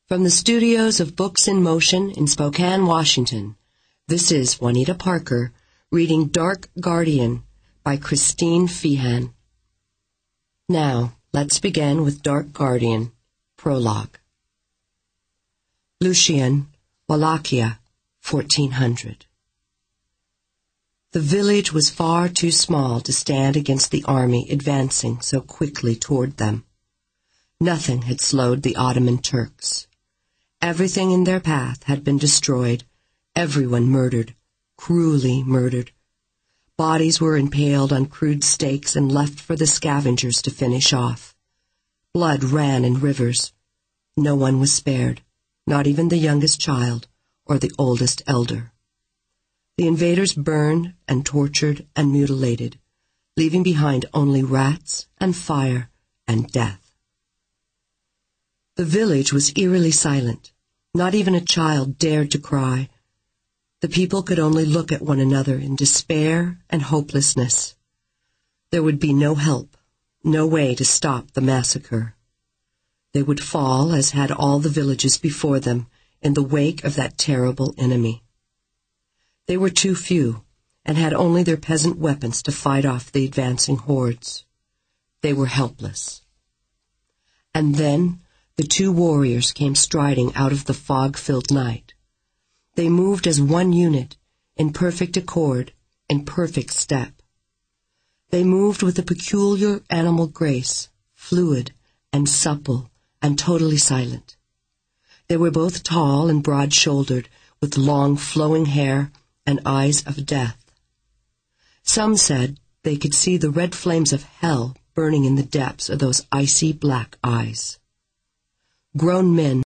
From the studios of Books in Motion in Spokane, Washington, this is Juanita Parker reading Dark Guardian by Christine Feehan. Now, let's begin with Dark Guardian, Prologue. Lucien, Wallachia, 1400. The village was far too small to stand against the army advancing so quickly toward them. Nothing had slowed the Ottoman Turks. Everything in their path had been destroyed, everyone murdered, cruelly murdered. Bodies were impaled on crude stakes and left for the scavengers to finish off. Blood ran in rivers. No one was spared, not even the youngest child or the oldest elder. The invaders burned and tortured and mutilated, leaving behind only rats and fire and death. The village was eerily silent. Not even a child dared to cry. The people could only look at one another in despair and hopelessness. There would be no help, no way to stop the massacre. They would fall, as had all the villages before them, in the wake of that terrible enemy. They were too few, and had only their peasant weapons to fight off the advancing hordes. They were helpless. And then the two warriors came striding out of the fog-filled night. They moved as one unit, in perfect accord, in perfect step. They moved with a peculiar animal grace, fluid and supple and totally silent. They were both tall and broad-shouldered, with long flowing hair and eyes of death. Some said they could see the red flames of hell burning in the depths of those icy black eyes. Grown men